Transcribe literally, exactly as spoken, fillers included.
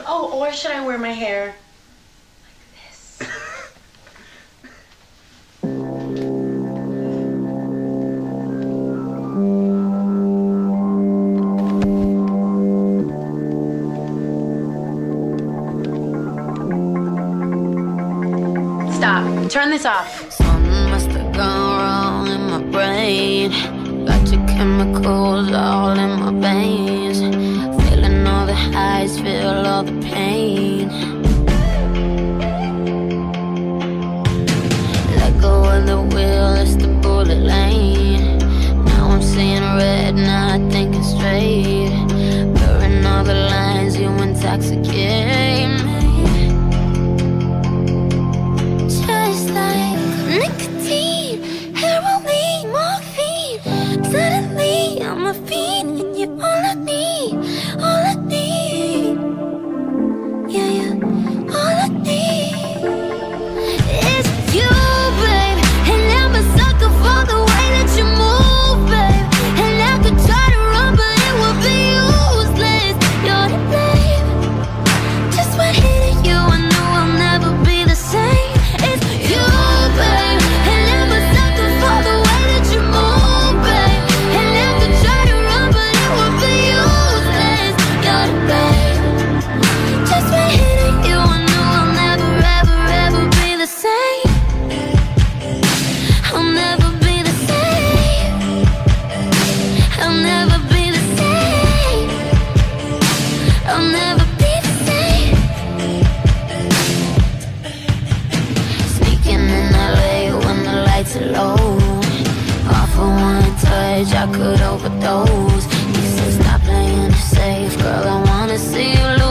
Oh, or should I wear my hair like this? Stop. Turn this off. Something must have gone wrong in my brain. Got your chemicals all in my veins. Feeling all the highs, feel all the pain. Let go of the wheel, it's the bullet lane. Now I'm seeing red, now I thinking straight. Blurring all the lines, you intoxicate me. Just like nicotine, heroin, morphine. Suddenly I'm a fiend and you're all I need, all I need. Yeah, yeah, all I need is you, babe. And I'm a sucker for the way that you move, babe. And I could try to run, but it would be useless. You're to blame. Just when hitting you, I knew I'll never be the same. It's you, babe. And I'm a sucker for the way that you move, babe. And I could try to run, but it would be useless. You're to blame. Just when hitting you, I knew I'll never, ever, ever be the same. I'll never be the same. I'll never be the same. I'll never be the same. Sneaking in L A when the lights are low. Off for one touch, I could overdose. You said stop playing it safe, girl, I wanna see you